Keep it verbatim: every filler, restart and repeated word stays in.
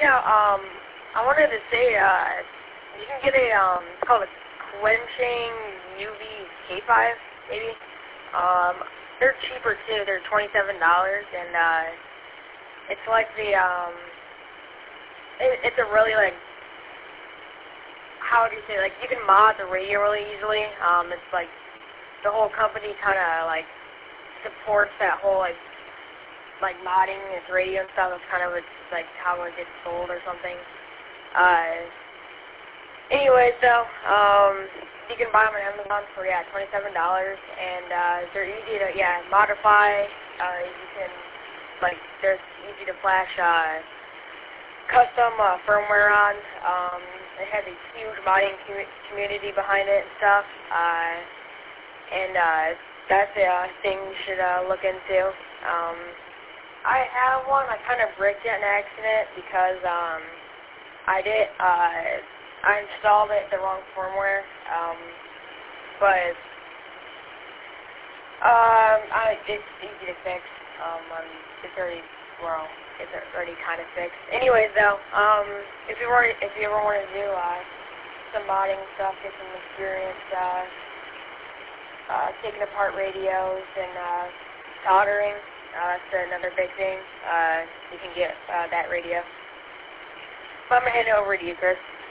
Yeah, um, I wanted to say, uh, you can get a, um, it's called a quenching U V K five, maybe. Um, they're cheaper too. They're twenty-seven dollars, and, uh, it's like the, um, it, it's a really, like, how do you say, like, you can mod the radio really easily. Um, it's like, the whole company kind of, like, supports that whole, like, like modding its radio and stuff. That's kind of it's like how it gets sold or something. Uh, anyway, so um, you can buy them on Amazon for yeah twenty-seven dollars, and uh, they're easy to yeah modify. Uh, you can like they're easy to flash uh, custom uh, firmware on. Um, it has a huge modding com- community behind it and stuff, uh, and uh, that's a uh, thing you should uh, look into. Um, I have one. I kind of bricked it in accident because um, I did. Uh, I installed it the wrong firmware, um, but um, I, it's easy to fix. Um, um, it's already well, it's already kind of fixed. Anyways, though, um, if you were if you ever want to do uh, some modding stuff, get some experience uh, uh, taking apart radios and uh, soldering. Uh, that's another big thing. Uh, you can get uh, that radio. So I'm going to hand it over to you, Chris.